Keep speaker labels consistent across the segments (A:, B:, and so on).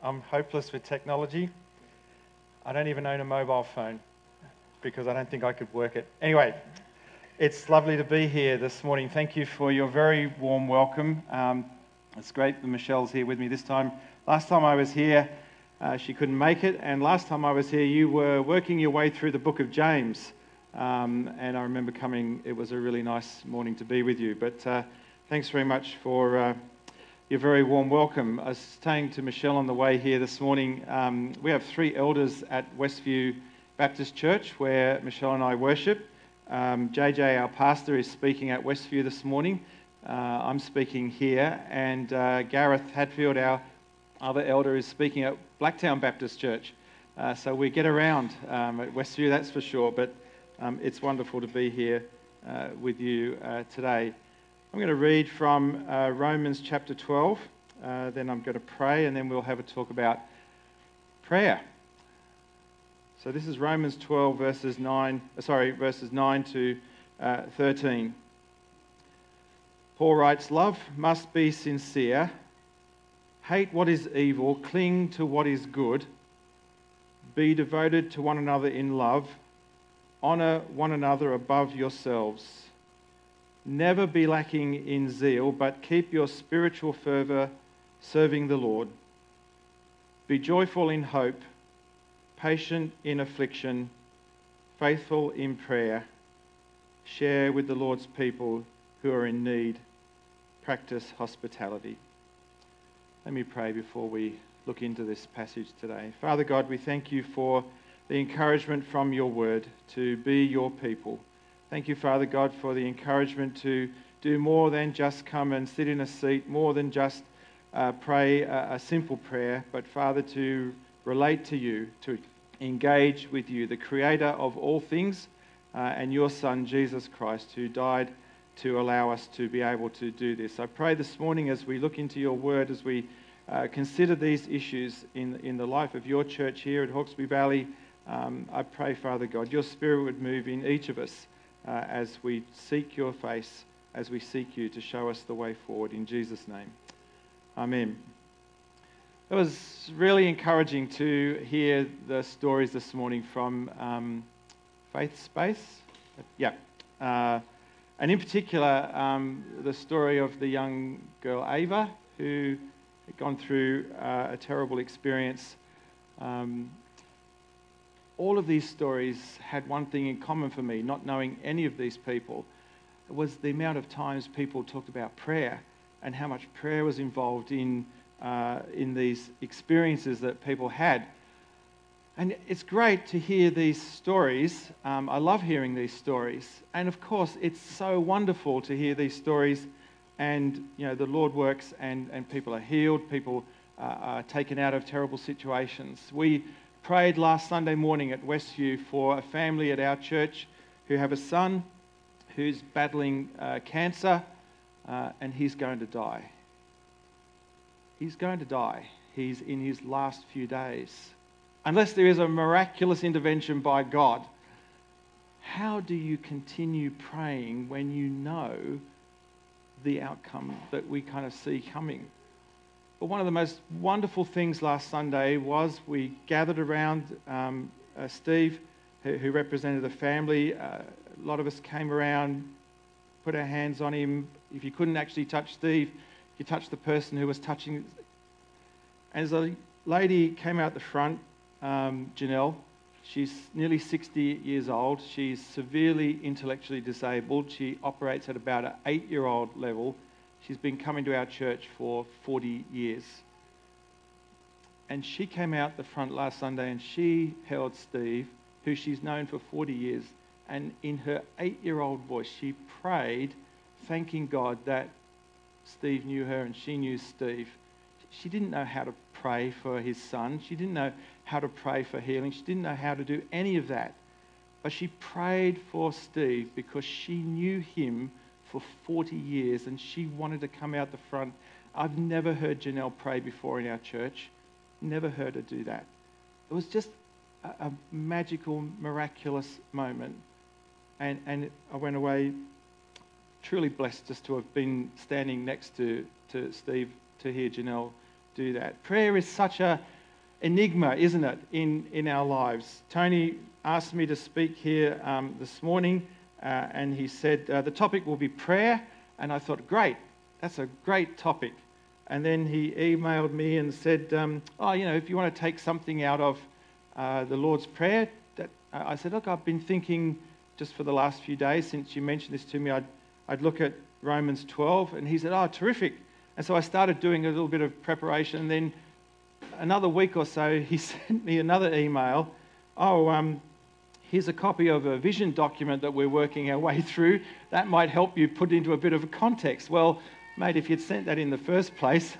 A: I'm hopeless with technology. I don't even own a mobile phone because I don't think I could work it. Anyway, it's lovely to be here this morning. Thank you for your very warm welcome. It's great that Michelle's here with me this time. Last time I was here, she couldn't make it, and last time I was here, you were working your way through the book of James. And I remember coming, it was a really nice morning to be with you. But thanks very much for your very warm welcome. I was saying to Michelle on the way here this morning, we have 3 elders at Westview Baptist Church where Michelle and I worship. JJ, our pastor, is speaking at Westview this morning. I'm speaking here, and Gareth Hadfield, our other elder, is speaking at Blacktown Baptist Church. So we get around at Westview, that's for sure, but it's wonderful to be here with you today. I'm going to read from Romans chapter 12, then I'm going to pray, and then we'll have a talk about prayer. So this is Romans 12, verses 9 to 13. Paul writes, "Love must be sincere. Hate what is evil. Cling to what is good. Be devoted to one another in love. Honour one another above yourselves. Never be lacking in zeal, but keep your spiritual fervour serving the Lord. Be joyful in hope, patient in affliction, faithful in prayer. Share with the Lord's people who are in need. Practice hospitality." Let me pray before we look into this passage today. Father God, we thank you for the encouragement from your word to be your people. Thank you, Father God, for the encouragement to do more than just come and sit in a seat, more than just pray a simple prayer, but Father, to relate to you, to engage with you, the creator of all things, and your Son, Jesus Christ, who died to allow us to be able to do this. I pray this morning as we look into your word, as we consider these issues in the life of your church here at Hawkesbury Valley, I pray, Father God, your Spirit would move in each of us as we seek your face, as we seek you to show us the way forward. In Jesus' name, amen. It was really encouraging to hear the stories this morning from Faith Space. And in particular, the story of the young girl Ava, who had gone through a terrible experience. All of these stories had one thing in common for me, not knowing any of these people. It was the amount of times people talked about prayer and how much prayer was involved in these experiences that people had. And it's great to hear these stories. I love hearing these stories. And of course, it's so wonderful to hear these stories and, you know, the Lord works and people are healed, people are taken out of terrible situations. We prayed last Sunday morning at Westview for a family at our church who have a son who's battling cancer and he's going to die. He's going to die. He's in his last few days. Unless there is a miraculous intervention by God, how do you continue praying when you know the outcome that we kind of see coming? But one of the most wonderful things last Sunday was we gathered around Steve, who represented the family. A lot of us came around, put our hands on him. If you couldn't actually touch Steve, you touched the person who was touching. As a lady came out the front, Janelle, she's nearly 60 years old. She's severely intellectually disabled. She operates at about an 8-year-old level. She's been coming to our church for 40 years. And she came out the front last Sunday and she held Steve, who she's known for 40 years. And in her 8-year-old voice, she prayed, thanking God that Steve knew her and she knew Steve. She didn't know how to pray for his son. She didn't know how to pray for healing. She didn't know how to do any of that. But she prayed for Steve because she knew him for 40 years and she wanted to come out the front. I've never heard Janelle pray before in our church. Never heard her do that. It was just a magical, miraculous moment. And I went away truly blessed just to have been standing next to Steve to hear Janelle do that. Prayer is such a enigma, isn't it, in our lives. Tony asked me to speak here this morning, and he said the topic will be prayer, and I thought, great, that's a great topic. And then he emailed me and said, if you want to take something out of the Lord's Prayer, I said, look, I've been thinking just for the last few days since you mentioned this to me, I'd look at Romans 12, and he said, oh, terrific. And so I started doing a little bit of preparation, and then another week or so, he sent me another email. Here's a copy of a vision document that we're working our way through. That might help you put into a bit of a context. Well, mate, if you'd sent that in the first place,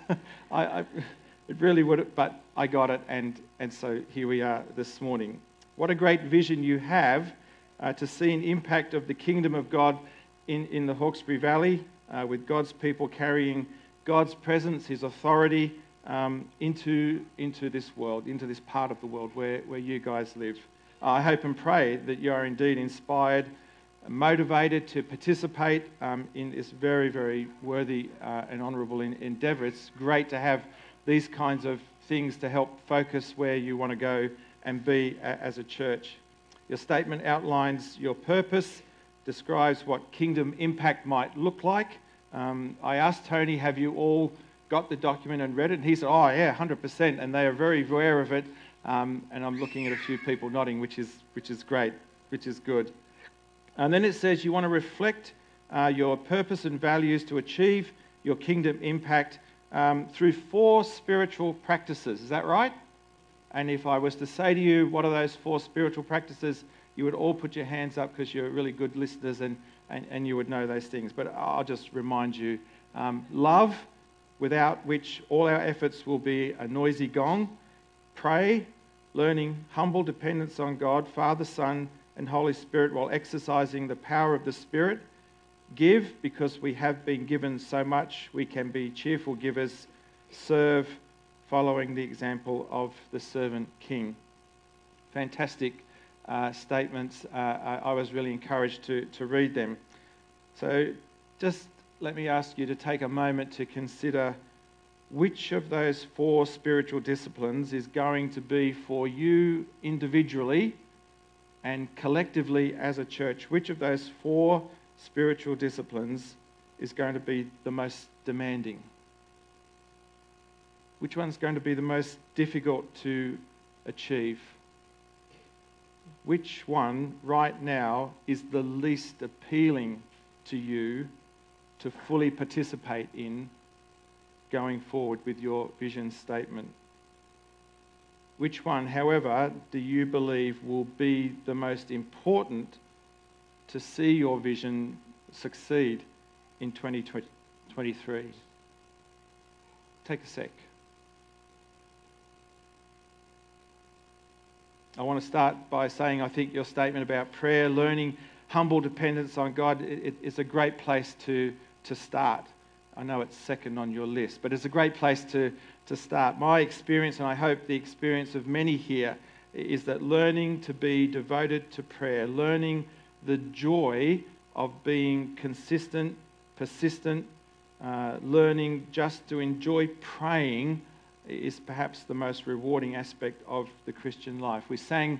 A: it really would have, but I got it, and so here we are this morning. What a great vision you have to see an impact of the kingdom of God in the Hawkesbury Valley, with God's people carrying God's presence, His authority into this world, into this part of the world where you guys live. I hope and pray that you are indeed inspired, motivated to participate in this very, very worthy and honourable endeavour. It's great to have these kinds of things to help focus where you want to go and be as a church. Your statement outlines your purpose, describes what kingdom impact might look like. I asked Tony, have you all got the document and read it? And he said, oh yeah, 100%, and they are very aware of it. And I'm looking at a few people nodding, which is great, which is good. And then it says you want to reflect your purpose and values to achieve your kingdom impact through 4 spiritual practices. Is that right? And if I was to say to you, what are those 4 spiritual practices, you would all put your hands up because you're really good listeners and you would know those things. But I'll just remind you. Love, without which all our efforts will be a noisy gong. Pray, learning humble dependence on God, Father, Son, and Holy Spirit while exercising the power of the Spirit. Give, because we have been given so much, we can be cheerful givers. Serve, following the example of the servant king. Fantastic statements. I was really encouraged to read them. So just let me ask you to take a moment to consider which of those 4 spiritual disciplines is going to be for you individually and collectively as a church. Which of those 4 spiritual disciplines is going to be the most demanding? Which one's going to be the most difficult to achieve? Which one right now is the least appealing to you to fully participate in going forward with your vision statement? Which one, however, do you believe will be the most important to see your vision succeed in 2023? Take a sec. I want to start by saying I think your statement about prayer, learning, humble dependence on God, it's a great place to start. I know it's second on your list, but it's a great place to start. My experience, and I hope the experience of many here, is that learning to be devoted to prayer, learning the joy of being consistent, persistent, learning just to enjoy praying is perhaps the most rewarding aspect of the Christian life. We sang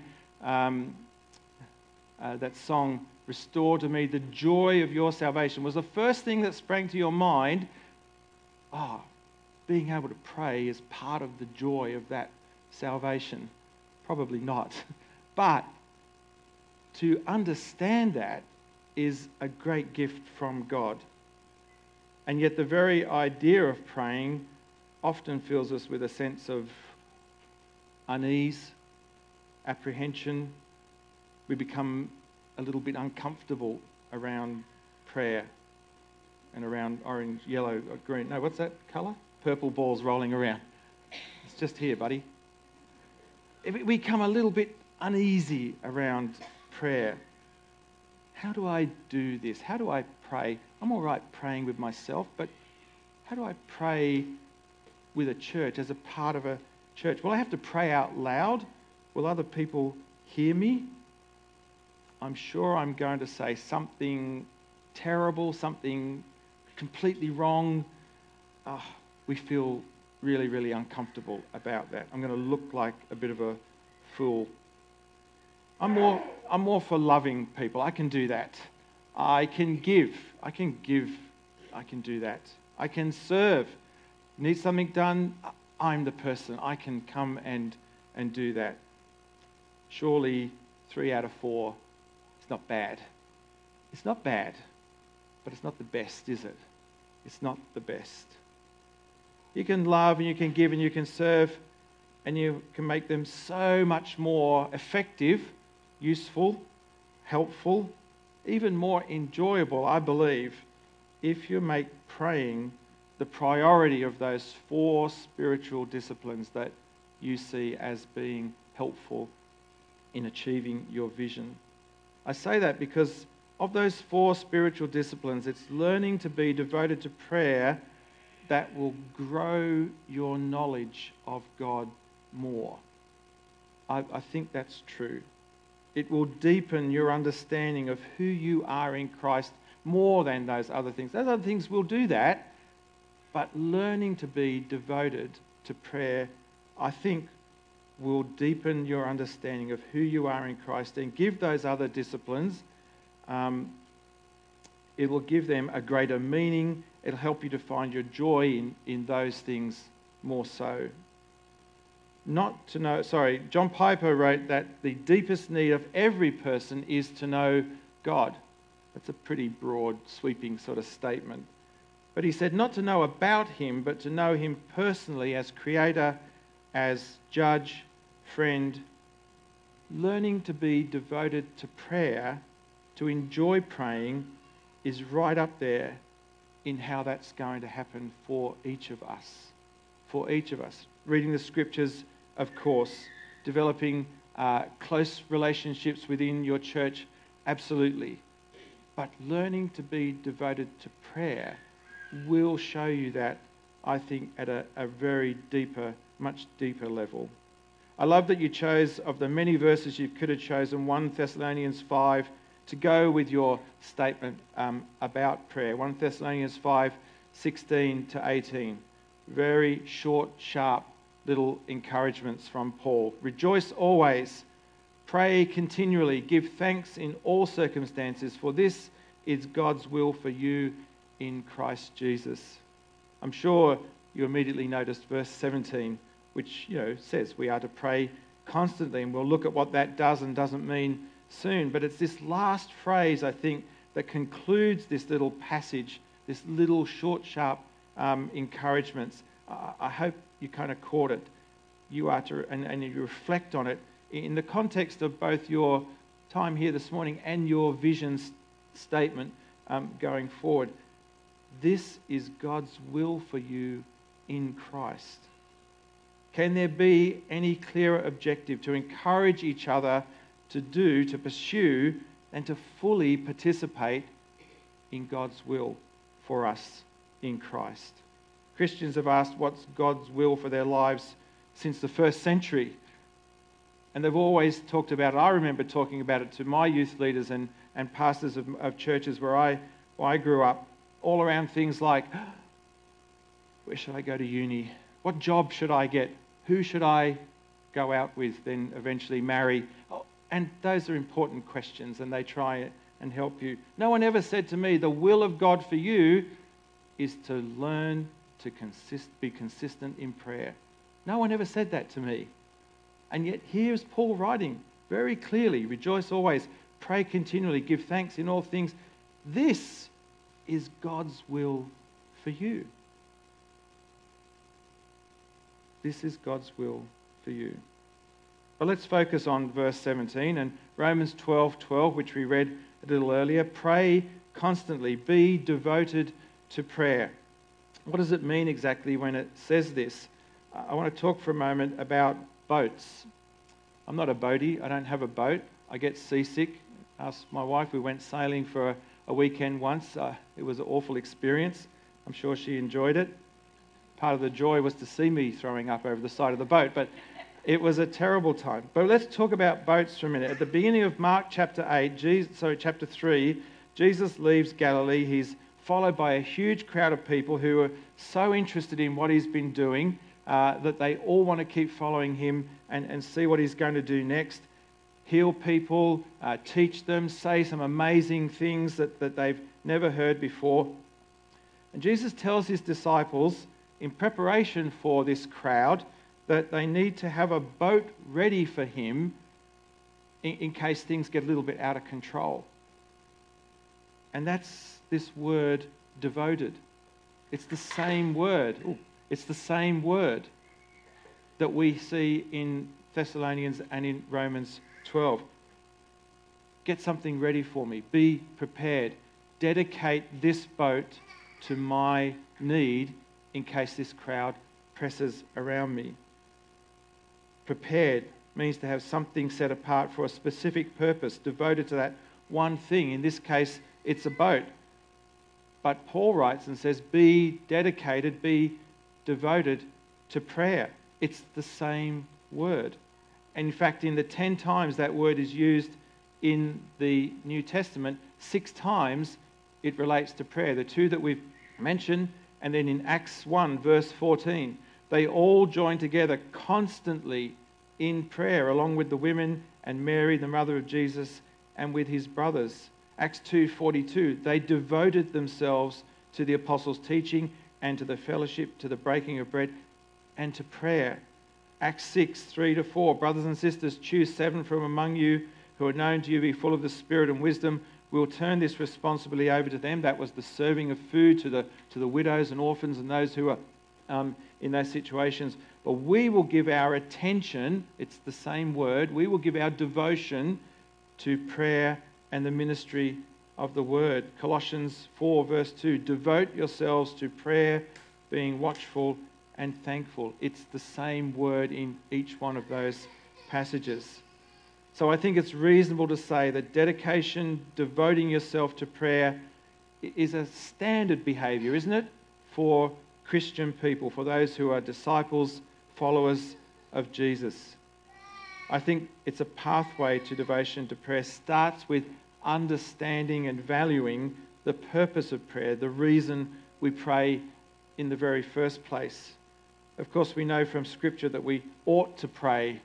A: that song, "Restore to me the joy of your salvation." Was the first thing that sprang to your mind, being able to pray is part of the joy of that salvation? Probably not. But to understand that is a great gift from God. And yet the very idea of praying often fills us with a sense of unease, apprehension. We become a little bit uncomfortable around prayer and around orange, yellow, green. No, what's that colour? Purple balls rolling around. It's just here, buddy. We become a little bit uneasy around prayer. How do I do this? How do I pray? I'm all right praying with myself, but how do I pray with a church, as a part of a church? Will I have to pray out loud? Will other people hear me? I'm sure I'm going to say something terrible, something completely wrong. We feel really, really uncomfortable about that. I'm going to look like a bit of a fool. I'm more for loving people. I can do that. I can give. I can do that. I can serve. Need something done? I'm the person. I can come and do that. Surely 3 out of 4 is not bad. It's not bad, but it's not the best, is it? It's not the best. You can love and you can give and you can serve and you can make them so much more effective, useful, helpful, even more enjoyable, I believe, if you make praying the priority of those 4 spiritual disciplines that you see as being helpful in achieving your vision. I say that because of those 4 spiritual disciplines, it's learning to be devoted to prayer that will grow your knowledge of God more. I think that's true. It will deepen your understanding of who you are in Christ more than those other things. Those other things will do that, but learning to be devoted to prayer, I think, will deepen your understanding of who you are in Christ and give those other disciplines, it will give them a greater meaning. It'll help you to find your joy in those things more so. John Piper wrote that the deepest need of every person is to know God. That's a pretty broad, sweeping sort of statement. But he said not to know about him, but to know him personally as creator, as judge, friend. Learning to be devoted to prayer, to enjoy praying, is right up there in how that's going to happen for each of us. For each of us. Reading the scriptures, of course. Developing close relationships within your church, absolutely. But learning to be devoted to prayer will show you that, I think, at a very deeper, much deeper level. I love that you chose, of the many verses you could have chosen, 1 Thessalonians 5 to go with your statement about prayer. 1 Thessalonians 5, 16 to 18. Very short, sharp little encouragements from Paul. Rejoice always, pray continually, give thanks in all circumstances, for this is God's will for you in Christ Jesus. I'm sure you immediately noticed verse 17, which says we are to pray constantly, and we'll look at what that does and doesn't mean soon. But it's this last phrase, I think, that concludes this little passage, this little short, sharp encouragements. I hope you kind of caught it. You are to, and you reflect on it in the context of both your time here this morning and your vision statement going forward. This is God's will for you in Christ. Can there be any clearer objective to encourage each other to pursue, and to fully participate in God's will for us in Christ? Christians have asked what's God's will for their lives since the first century. And they've always talked about it. I remember talking about it to my youth leaders and pastors of churches where I grew up, all around things like, where should I go to uni? What job should I get? Who should I go out with, then eventually marry? And those are important questions, and they try and help you. No one ever said to me, the will of God for you is to learn to be consistent in prayer. No one ever said that to me. And yet here's Paul writing very clearly, rejoice always, pray continually, give thanks in all things. This is God's will for you. This is God's will for you. But let's focus on verse 17 and Romans 12:12, which we read a little earlier. Pray constantly, be devoted to prayer. What does it mean exactly when it says this? I want to talk for a moment about boats. I'm not a boatie. I don't have a boat. I get seasick. Asked my wife. We went sailing for a weekend once. It was an awful experience. I'm sure she enjoyed it. Part of the joy was to see me throwing up over the side of the boat, but it was a terrible time. But let's talk about boats for a minute. At the beginning of Mark chapter 3, Jesus leaves Galilee. He's followed by a huge crowd of people who are so interested in what he's been doing. that they all want to keep following him and see what he's going to do next. Heal people, teach them, say some amazing things that they've never heard before. And Jesus tells his disciples, in preparation for this crowd, that they need to have a boat ready for him in case things get a little bit out of control. And that's this word, devoted. It's the same word. It's the same word that we see in Thessalonians and in Romans 12. Get something ready for me. Be prepared. Dedicate this boat to my need in case this crowd presses around me. Prepared means to have something set apart for a specific purpose, devoted to that one thing. In this case, it's a boat. But Paul writes and says, be dedicated, be devoted to prayer. It's the same word. And in fact, in the 10 times that word is used in the New Testament, 6 times it relates to prayer. The 2 that we've mentioned, and then in Acts 1, verse 14, they all joined together constantly in prayer, along with the women and Mary, the mother of Jesus, and with his brothers. Acts 2:42, they devoted themselves to the apostles' teaching and to the fellowship, to the breaking of bread, and to prayer. Acts 6:3-4, brothers and sisters, choose 7 from among you who are known to you, be full of the Spirit and wisdom. We'll turn this responsibility over to them. That was the serving of food to the widows and orphans and those who are in those situations. But we will give our attention, it's the same word, we will give our devotion to prayer and the ministry of the word. Colossians 4 verse 2, devote yourselves to prayer, being watchful and thankful. It's the same word in each one of those passages. So I think it's reasonable to say that dedication, devoting yourself to prayer, is a standard behavior, isn't it, for Christian people, for those who are disciples, followers of Jesus. I think it's a pathway to devotion to prayer. Starts with understanding and valuing the purpose of prayer, the reason we pray in the very first place. Of course, we know from Scripture that we ought to pray,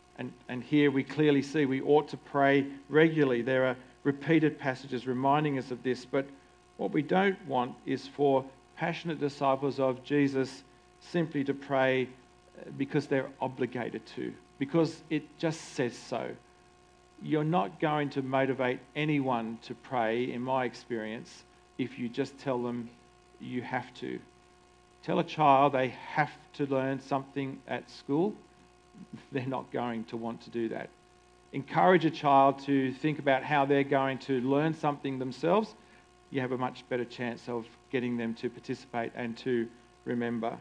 A: and here we clearly see we ought to pray regularly. There are repeated passages reminding us of this, but what we don't want is for passionate disciples of Jesus simply to pray because they're obligated to, because it just says so. You're not going to motivate anyone to pray, in my experience, if you just tell them you have to. Tell a child they have to learn something at school, they're not going to want to do that. Encourage a child to think about how they're going to learn something themselves. You have a much better chance of getting them to participate and to remember.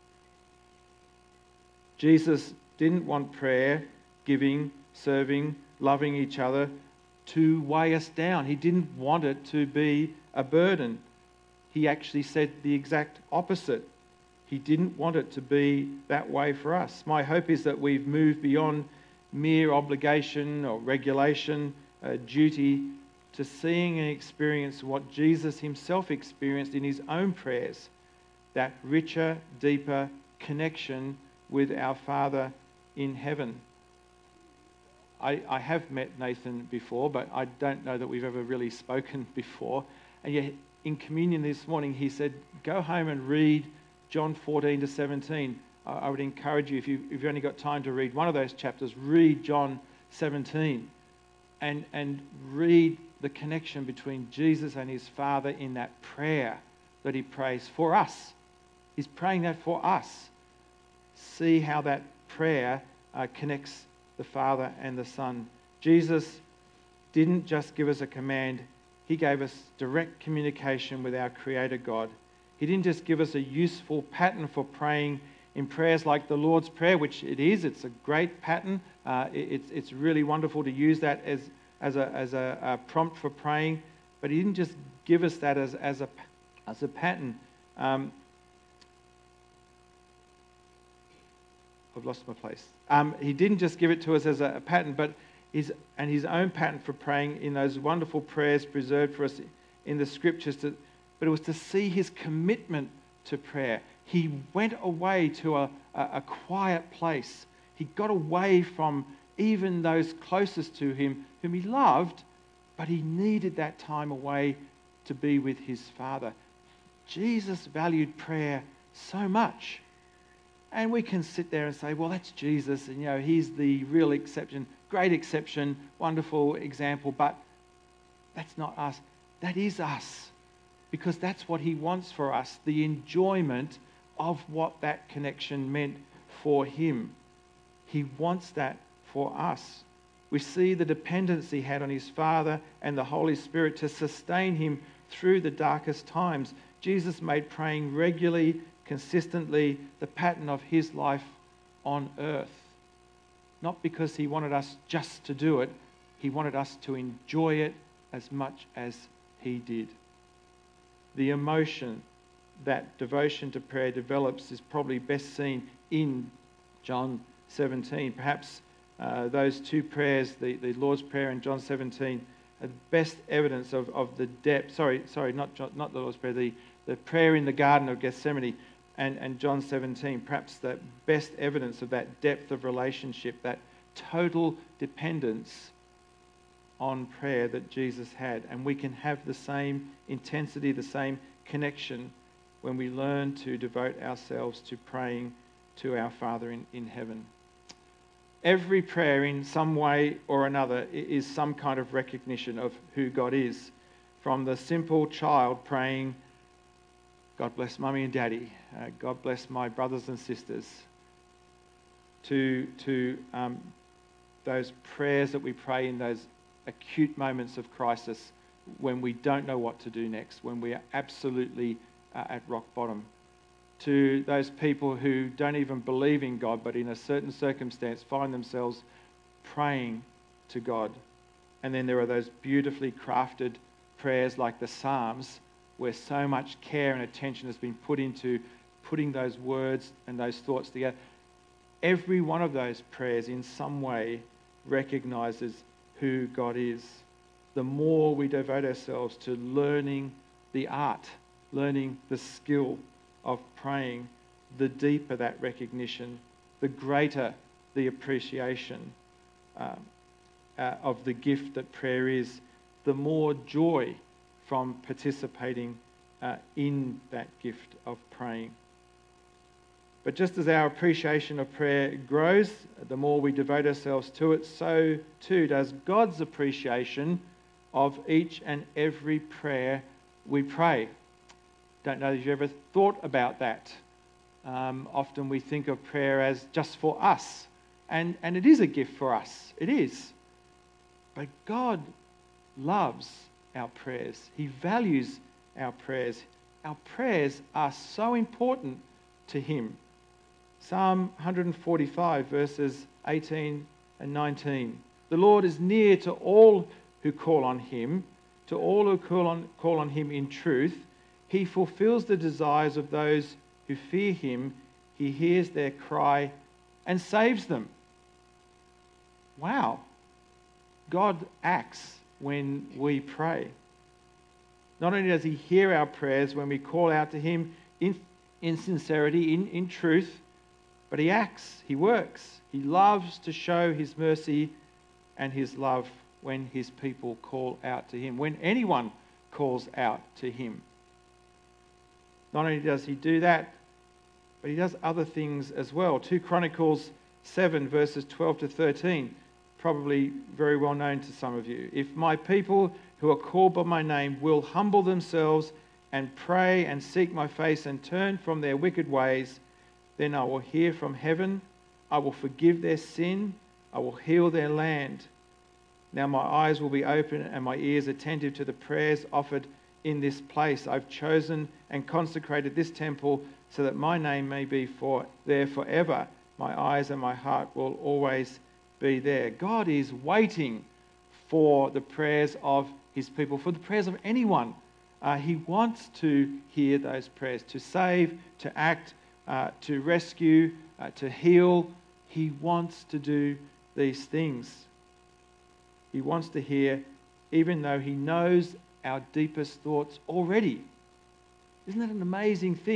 A: Jesus didn't want prayer, giving, serving, loving each other to weigh us down. He didn't want it to be a burden. He actually said the exact opposite. He didn't want it to be that way for us. My hope is that we've moved beyond mere obligation or regulation, duty, to seeing and experience what Jesus himself experienced in his own prayers, that richer, deeper connection with our Father in heaven. I have met Nathan before, but I don't know that we've ever really spoken before. And yet, in communion this morning, he said, go home and read John 14-17. I would encourage you, if you've only got time to read one of those chapters, read John 17 and read the connection between Jesus and his Father in that prayer that he prays for us. He's praying that for us. See how that prayer connects the Father and the Son. Jesus didn't just give us a command, he gave us direct communication with our Creator God. He didn't just give us a useful pattern for praying in prayers like the Lord's Prayer, which it is. It's a great pattern. It's really wonderful to use that as a prompt for praying. But he didn't just give us that as a pattern. I've lost my place. He didn't just give it to us as a pattern, but his own pattern for praying in those wonderful prayers preserved for us in the Scriptures. But it was to see his commitment to prayer, He went away to a quiet place. He got away from even those closest to him, whom he loved, but he needed that time away to be with his Father. Jesus valued prayer so much. And we can sit there and say, well, that's Jesus, and he's the real exception, great exception, wonderful example, but that's not us. That is us, because that's what he wants for us, the enjoyment of what that connection meant for him. He wants that for us. We see the dependence he had on his Father and the Holy Spirit to sustain him through the darkest times. Jesus made praying regularly, consistently, the pattern of his life on earth. Not because he wanted us just to do it, he wanted us to enjoy it as much as he did. The emotion that devotion to prayer develops is probably best seen in John 17. Perhaps those two prayers, the Lord's Prayer and John 17, are the best evidence of the depth. Not the Lord's Prayer, the prayer in the Garden of Gethsemane and John 17, perhaps the best evidence of that depth of relationship, that total dependence on prayer that Jesus had. And we can have the same intensity, the same connection when we learn to devote ourselves to praying to our Father in heaven. Every prayer in some way or another is some kind of recognition of who God is. From the simple child praying, God bless Mummy and Daddy, God bless my brothers and sisters, to those prayers that we pray in those acute moments of crisis when we don't know what to do next, when we are absolutely at rock bottom. To those people who don't even believe in God, but in a certain circumstance find themselves praying to God. And then there are those beautifully crafted prayers like the Psalms, where so much care and attention has been put into putting those words and those thoughts together. Every one of those prayers in some way recognizes who God is. The more we devote ourselves to learning the art, learning the skill of praying, the deeper that recognition, the greater the appreciation of the gift that prayer is, the more joy from participating in that gift of praying. But just as our appreciation of prayer grows, the more we devote ourselves to it, so too does God's appreciation of each and every prayer we pray. Don't know if you've ever thought about that. Often we think of prayer as just for us, and it is a gift for us. It is. But God loves our prayers. He values our prayers. Our prayers are so important to Him. Psalm 145, verses 18 and 19. The Lord is near to all who call on Him, to all who call on Him in truth. He fulfills the desires of those who fear Him. He hears their cry and saves them. Wow. God acts when we pray. Not only does He hear our prayers when we call out to Him in sincerity, in truth, but He acts, He works. He loves to show His mercy and His love when His people call out to Him, when anyone calls out to Him. Not only does He do that, but He does other things as well. 2 Chronicles 7, verses 12 to 13, probably very well known to some of you. If my people who are called by my name will humble themselves and pray and seek my face and turn from their wicked ways, then I will hear from heaven, I will forgive their sin, I will heal their land. Now my eyes will be open and my ears attentive to the prayers offered in this place. I've chosen and consecrated this temple so that my name may be there forever. My eyes and my heart will always be there. God is waiting for the prayers of His people, for the prayers of anyone. He wants to hear those prayers, to save, to act, to rescue, to heal. He wants to do these things. He wants to hear, even though He knows our deepest thoughts already. Isn't that an amazing thing?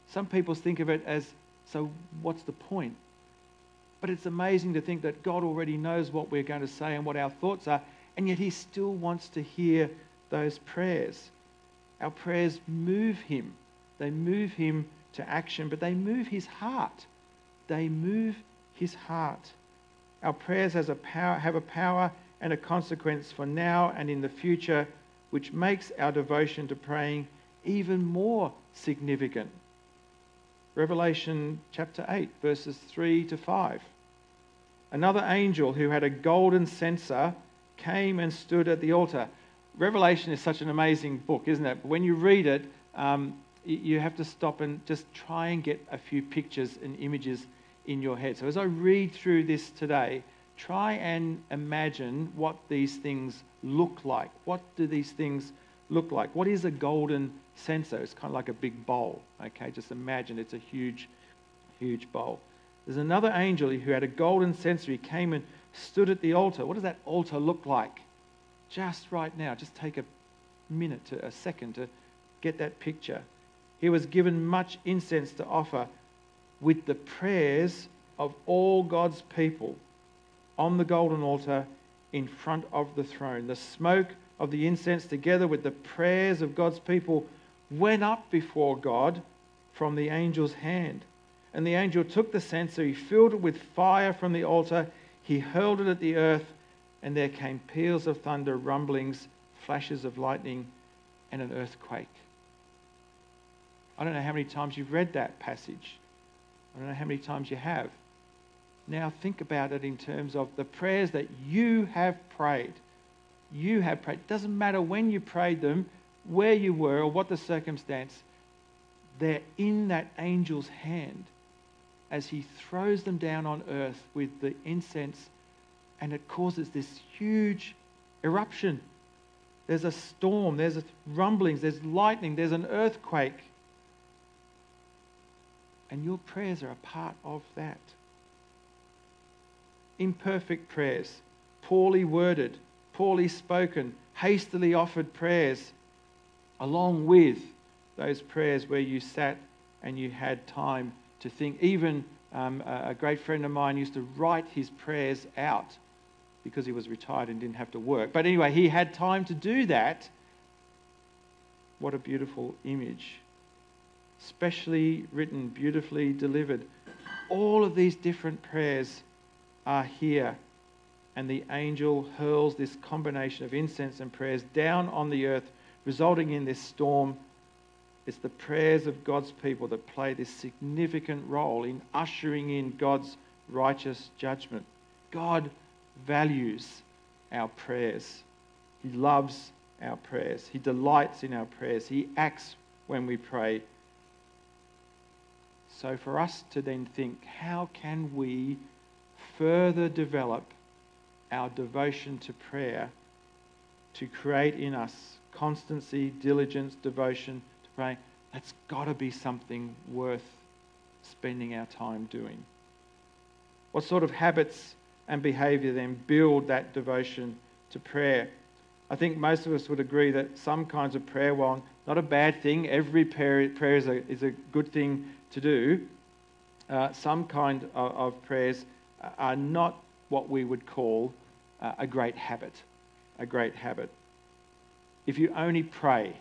A: Some people think of it as, so what's the point? But it's amazing to think that God already knows what we're going to say and what our thoughts are, and yet he still wants to hear those prayers. Our prayers move him. They move him to action, but they move his heart. They move his heart. Our prayers have a power and a consequence for now and in the future, which makes our devotion to praying even more significant. Revelation chapter 8, verses 3 to 5. Another angel who had a golden censer came and stood at the altar. Revelation is such an amazing book, isn't it? But when you read it, you have to stop and just try and get a few pictures and images in your head. So as I read through this today, try and imagine what these things look like. What do these things look like? What is a golden censer? It's kind of like a big bowl. Okay, just imagine it's a huge, huge bowl. There's another angel who had a golden censer. He came and stood at the altar. What does that altar look like? Just right now, just take a minute to a second to get that picture. He was given much incense to offer with the prayers of all God's people on the golden altar in front of the throne. The smoke of the incense together with the prayers of God's people went up before God from the angel's hand. And the angel took the censer, he filled it with fire from the altar, he hurled it at the earth, and there came peals of thunder, rumblings, flashes of lightning, and an earthquake. I don't know how many times you've read that passage. I don't know how many times you have. Now think about it in terms of the prayers that you have prayed. You have prayed. It doesn't matter when you prayed them, where you were, or what the circumstance. They're in that angel's hand as he throws them down on earth with the incense, and it causes this huge eruption. There's a storm, there's rumblings, there's lightning, there's an earthquake. And your prayers are a part of that. Imperfect prayers, poorly worded, poorly spoken, hastily offered prayers, along with those prayers where you sat and you had time to think. Even a great friend of mine used to write his prayers out because he was retired and didn't have to work. But anyway, he had time to do that. What a beautiful image. Specially written, beautifully delivered. All of these different prayers are here. And the angel hurls this combination of incense and prayers down on the earth, resulting in this storm. It's the prayers of God's people that play this significant role in ushering in God's righteous judgment. God values our prayers. He loves our prayers. He delights in our prayers. He acts when we pray. So for us to then think, how can we further develop our devotion to prayer to create in us constancy, diligence, devotion to praying? That's got to be something worth spending our time doing. What sort of habits and behaviour then build that devotion to prayer? I think most of us would agree that some kinds of prayer, while not a bad thing, every prayer is a good thing to do, some kind of prayers are not what we would call a great habit. A great habit. If you only pray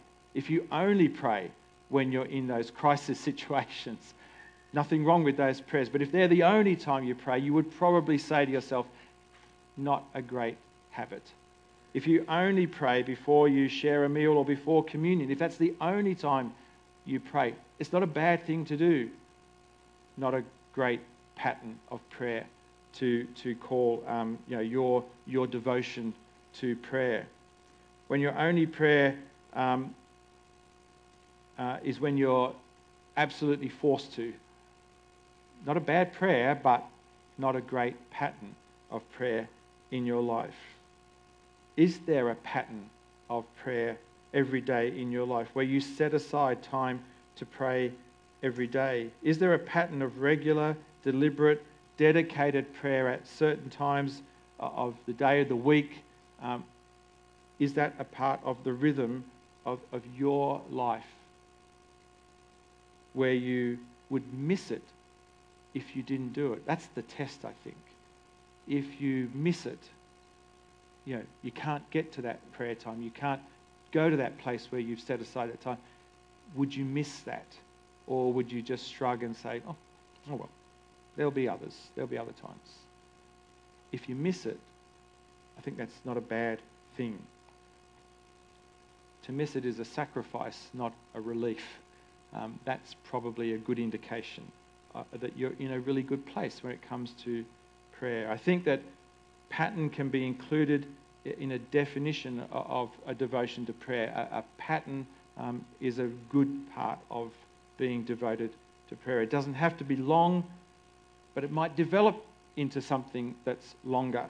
A: when you're in those crisis situations, nothing wrong with those prayers. But if they're the only time you pray, you would probably say to yourself, not a great habit. If you only pray before you share a meal or before communion, if that's the only time you pray, it's not a bad thing to do. Not a great pattern of prayer to call your devotion to prayer. When your only prayer is when you're absolutely forced to. Not a bad prayer, but not a great pattern of prayer in your life. Is there a pattern of prayer every day in your life where you set aside time to pray every day? Is there a pattern of regular, deliberate, dedicated prayer at certain times of the day, of the week? Is that a part of the rhythm of your life? where you would miss it if you didn't do it. That's the test, I think. If you miss it, you can't get to that prayer time. You can't go to that place where you've set aside that time. Would you miss that? Or would you just shrug and say, oh well, there'll be others. There'll be other times. If you miss it, I think that's not a bad thing. To miss it is a sacrifice, not a relief. That's probably a good indication that you're in a really good place when it comes to prayer. I think that pattern can be included in a definition of a devotion to prayer. A pattern is a good part of being devoted to prayer. It doesn't have to be long, but it might develop into something that's longer.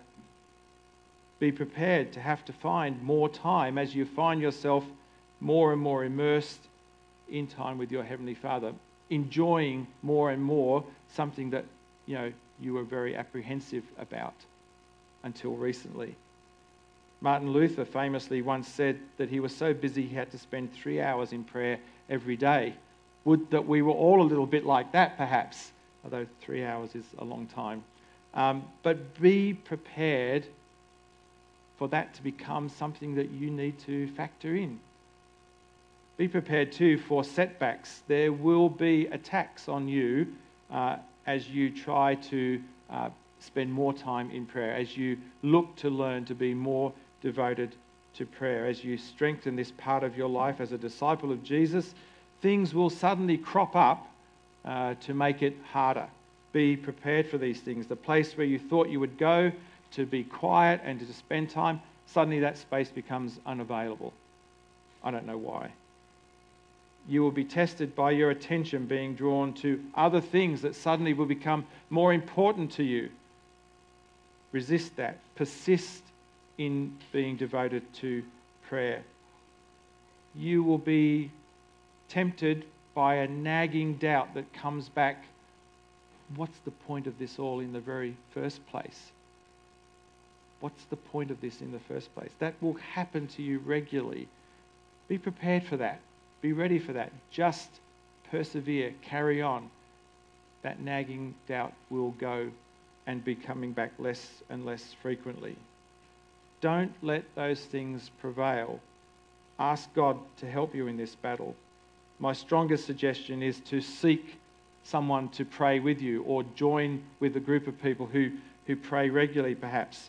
A: Be prepared to have to find more time as you find yourself more and more immersed in time with your Heavenly Father, enjoying more and more something that you were very apprehensive about until recently. Martin Luther famously once said that he was so busy he had to spend 3 hours in prayer every day. Would that we were all a little bit like that, perhaps, although 3 hours is a long time. But be prepared for that to become something that you need to factor in. Be prepared too for setbacks. There will be attacks on you as you try to spend more time in prayer, as you look to learn to be more devoted to prayer, as you strengthen this part of your life as a disciple of Jesus. Things will suddenly crop up to make it harder. Be prepared for these things. The place where you thought you would go to be quiet and to spend time, suddenly that space becomes unavailable. I don't know why. You will be tested by your attention being drawn to other things that suddenly will become more important to you. Resist that. Persist in being devoted to prayer. You will be tempted by a nagging doubt that comes back. What's the point of this all in the very first place? What's the point of this in the first place? That will happen to you regularly. Be prepared for that. Be ready for that. Just persevere, carry on. That nagging doubt will go and be coming back less and less frequently. Don't let those things prevail. Ask God to help you in this battle. My strongest suggestion is to seek someone to pray with you or join with a group of people who pray regularly, perhaps,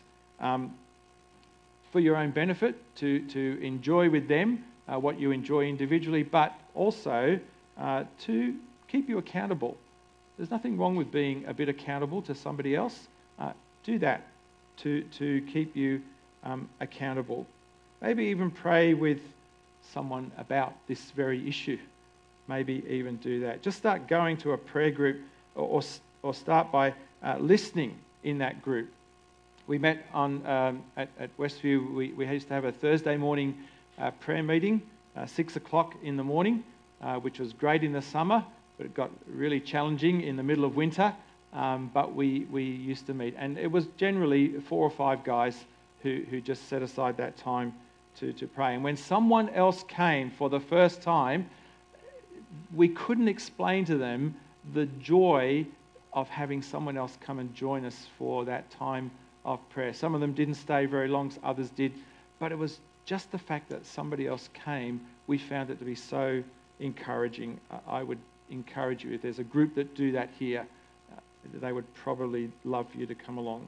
A: for your own benefit, to enjoy with them what you enjoy individually, but also to keep you accountable. There's nothing wrong with being a bit accountable to somebody else. Do that to keep you accountable. Maybe even pray with someone about this very issue. Maybe even do that. Just start going to a prayer group or start by listening in that group. We met at Westview. We used to have a Thursday morning prayer meeting, 6 o'clock in the morning, which was great in the summer, but it got really challenging in the middle of winter. But we used to meet, and it was generally 4 or 5 guys who just set aside that time to pray. And when someone else came for the first time, we couldn't explain to them the joy of having someone else come and join us for that time of prayer. Some of them didn't stay very long, others did, but it was just the fact that somebody else came, we found it to be so encouraging. I would encourage you, if there's a group that do that here, they would probably love for you to come along.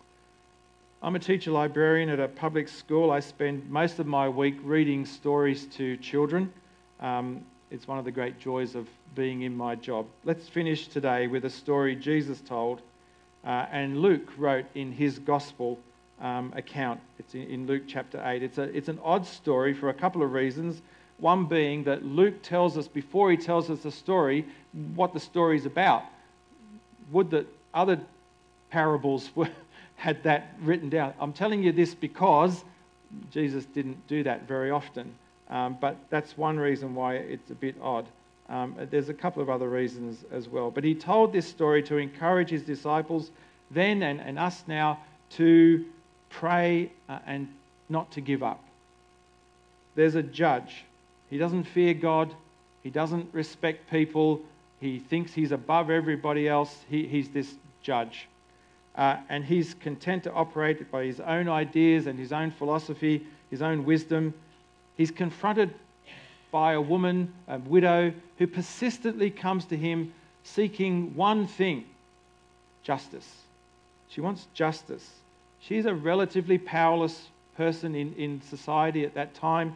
A: I'm a teacher librarian at a public school. I spend most of my week reading stories to children. It's one of the great joys of being in my job. Let's finish today with a story Jesus told and Luke wrote in his gospel account. It's in Luke chapter 8. It's an odd story for a couple of reasons. One being that Luke tells us, before he tells us the story, what the story's about. Would that other parables had that written down. I'm telling you this because Jesus didn't do that very often. But that's one reason why it's a bit odd. There's a couple of other reasons as well. But he told this story to encourage his disciples then and us now to pray and not to give up. There's a judge. He doesn't fear God. He doesn't respect people. He thinks he's above everybody else. He's this judge. And he's content to operate by his own ideas and his own philosophy, his own wisdom. He's confronted by a woman, a widow, who persistently comes to him seeking one thing: justice. She wants justice. She's a relatively powerless person in society at that time,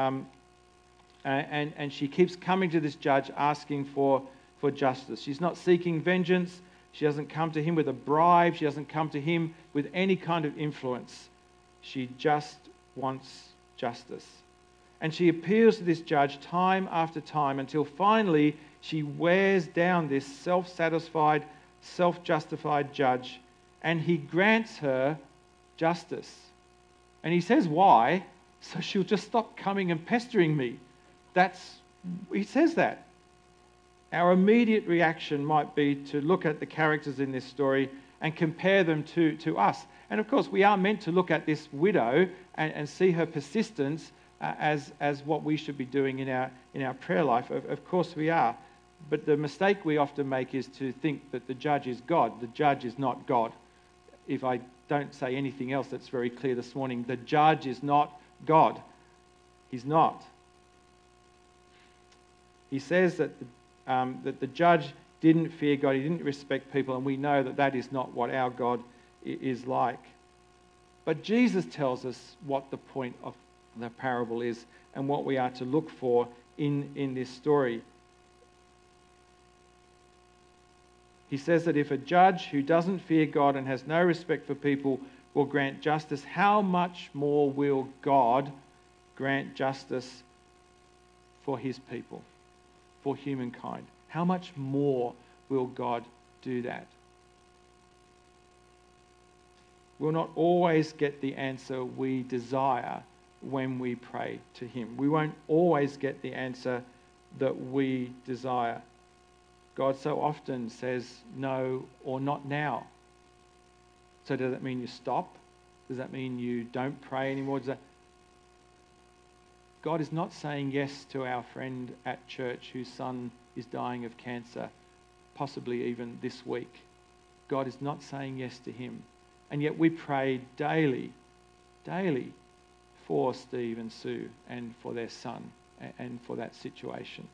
A: and she keeps coming to this judge asking for justice. She's not seeking vengeance. She doesn't come to him with a bribe. She doesn't come to him with any kind of influence. She just wants justice. And she appeals to this judge time after time until finally she wears down this self-satisfied, self-justified judge, and he grants her justice. And he says, why? So she'll just stop coming and pestering me. He says that. Our immediate reaction might be to look at the characters in this story and compare them to us. And of course, we are meant to look at this widow and see her persistence as what we should be doing in our prayer life. Of course we are. But the mistake we often make is to think that the judge is God. The judge is not God. If I don't say anything else that's very clear this morning, the judge is not God. He's not. He says that the judge didn't fear God, he didn't respect people, and we know that that is not what our God is like. But Jesus tells us what the point of the parable is and what we are to look for in this story. He says that if a judge who doesn't fear God and has no respect for people will grant justice, how much more will God grant justice for his people, for humankind? How much more will God do that? We'll not always get the answer we desire when we pray to him. We won't always get the answer that we desire. God so often says no or not now. So does that mean you stop? Does that mean you don't pray anymore? God is not saying yes to our friend at church whose son is dying of cancer, possibly even this week. God is not saying yes to him. And yet we pray daily for Steve and Sue and for their son and for that situation.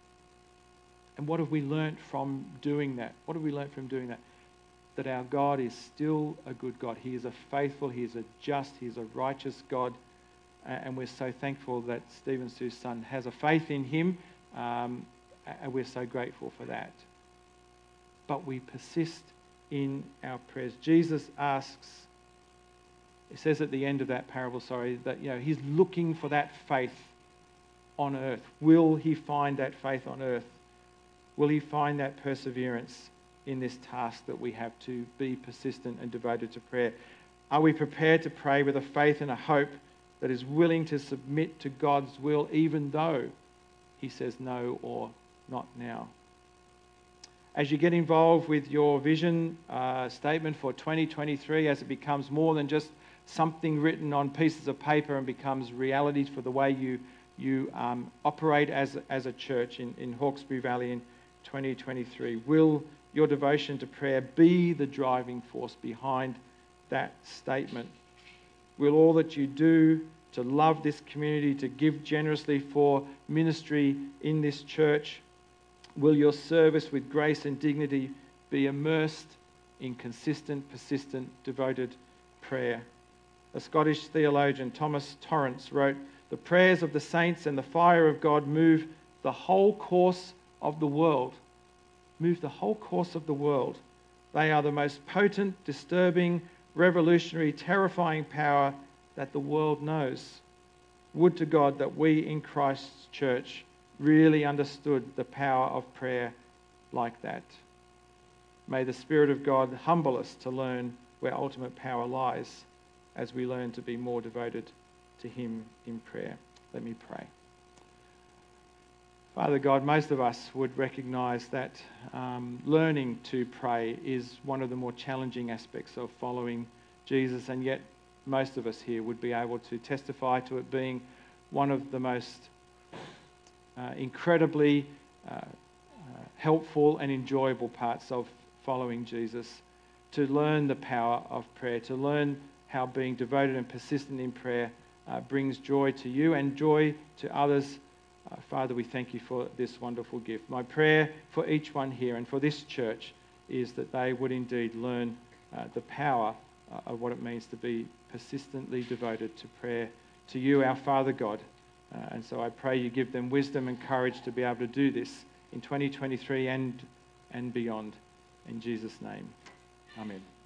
A: And what have we learnt from doing that? What have we learnt from doing that? That our God is still a good God. He is a faithful, he is a just, he is a righteous God. And we're so thankful that Steve and Sue's son has a faith in him. And we're so grateful for that. But we persist in our prayers. Jesus asks, it says at the end of that parable, that he's looking for that faith on earth. Will he find that faith on earth? Will he find that perseverance in this task that we have to be persistent and devoted to prayer? Are we prepared to pray with a faith and a hope that is willing to submit to God's will even though he says no or not now? As you get involved with your vision statement for 2023, as it becomes more than just something written on pieces of paper and becomes reality for the way you operate as a church in Hawkesbury Valley in 2023, will your devotion to prayer be the driving force behind that statement? Will all that you do to love this community, to give generously for ministry in this church, will your service with grace and dignity be immersed in consistent, persistent, devoted prayer? A Scottish theologian, Thomas Torrance, wrote, "The prayers of the saints and the fire of God move the whole course of the world." Move the whole course of the world. They are the most potent, disturbing, revolutionary, terrifying power that the world knows. Would to God that we in Christ's church really understood the power of prayer like that. May the Spirit of God humble us to learn where ultimate power lies as we learn to be more devoted to him in prayer. Let me pray. Father God, most of us would recognise that learning to pray is one of the more challenging aspects of following Jesus, and yet most of us here would be able to testify to it being one of the most incredibly helpful and enjoyable parts of following Jesus, to learn the power of prayer, to learn how being devoted and persistent in prayer brings joy to you and joy to others. Father, we thank you for this wonderful gift. My prayer for each one here and for this church is that they would indeed learn the power of what it means to be persistently devoted to prayer to you, our Father God. And so I pray you give them wisdom and courage to be able to do this in 2023 and beyond. In Jesus' name, amen.